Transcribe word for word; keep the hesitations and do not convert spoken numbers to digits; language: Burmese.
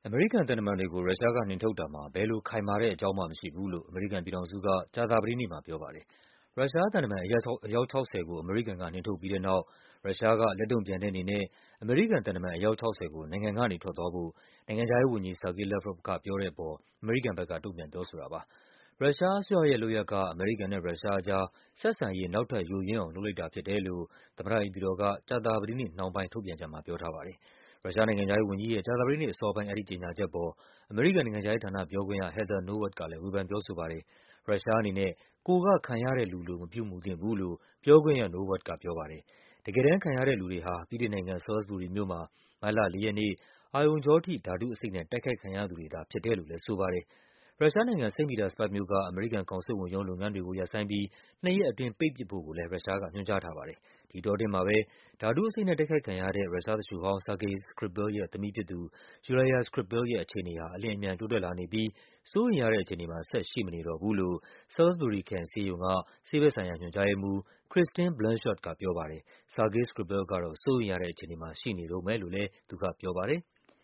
အမေရိကန်သံတမန်တွေကို ရုရှားကနှင်ထုတ်တာမှာ ဘယ်လိုခိုင်မာတဲ့အကြောင်းမှမရှိဘူးလို့ အမေရိကန်ပြည်ထောင်စုက ကြာသပတေးနေ့မှာပြောပါတယ်။ ရုရှားသံတမန် အယောက် ၆၀ ကို အမေရိကန်က နှင်ထုတ်ပြီးတဲ့နောက် ရုရှားက လက်တုန့်ပြန်တဲ့အနေနဲ့ အမေရိကန်သံတမန် အယောက် ၆၀ ကို နိုင်ငံကနေထွက်သွားဖို့ နိုင်ငံခြားရေးဝန်ကြီး Sergei Lavrov က ပြောတဲ့အပေါ် အမေရိကန်ဘက်က တုန့်ပြန်ပြောဆိုတာပါ။ ရုရှားအစိုးရရဲ့လုပ်ရပ်က အမေရိကန်နဲ့ ရုရှားအကြား ဆက်ဆံရေး နောက်ထပ်ယိုယွင်းအောင် လုပ်လိုက်တာဖြစ်တယ်လို့ သမ္မတအိမ်ဖြူတော်က ကြာသပတေးနေ့နှောင်းပိုင်း ထုတ်ပြန်ချက်မှာ ပြောထားပါတယ်။ ရုရှားနိုင်ငံခြားရေးဝန်ကြီးရဲ့ ကြာသပတေးနေ့အစောပိုင်း အဲဒီကြေညာချက်အပေါ် အမေရိကန်နိုင်ငံခြားရေးဌာနပြောခွင့်ရ Heather Nauert ကလည်း ဝေဖန်ပြောဆိုပါတယ်။ ရုရှားအနေနဲ့ ကိုယ်ကခံရတဲ့လူလို မပြုမူသင့်ဘူးလို့ ပြောခွင့်ရ Nauert ကပြောပါတယ်။ တကယ်တမ်းခံရတဲ့လူတွေဟာ ဗြိတိန်နိုင်ငံ Salisbury မြို့မှာ မတ်လ ၄ ရက်နေ့ အာရုံကြောထိ ဓာတုအဆိပ်နဲ့ တိုက်ခိုက်ခံရသူတွေသာ ဖြစ်တယ်လို့လည်း ဆိုပါတယ်။ ရုရှားနိုင်ငံ၊ စိန့်ပီတာစဘတ်မြို့က အမေရိကန်ကောင်စစ်ဝန်ရုံး လုပ်ငန်းတွေကို ရပ်ဆိုင်းပြီး နှစ်ရက်အတွင်း ပိတ်ပစ်ဖို့ကိုလည်း ရုရှားက ညွှန်ကြားထားပါတယ်။ ဒီအတောအတွင်းမှာပဲ ဓာတုအဆိပ်နဲ့ တိုက်ခိုက်ခံရတဲ့ ရုရှားသူလျှိုဟောင်း Sergei Skripal ရဲ့ သမီးဖြစ်သူ Yulia Skripal ရဲ့ အခြေအနေဟာ အလျင်အမြန် တိုးတက်လာနေပြီး စိုးရိမ်ရတဲ့အခြေအနေမှာ ဆက်ရှိမနေတော့ဘူးလို့ Salisbury ခရိုင်ဆေးရုံက ဆေးဘက်ဆိုင်ရာ ညွှန်ကြားရေးမှူး Christine Blanchard ကပြောပါတယ်။ Sergei Skripal ကတော့ စိုးရိမ်ရတဲ့အခြေအနေမှာ ရှိနေတုန်းပဲလို့လည်း သူကပြောပါတယ်။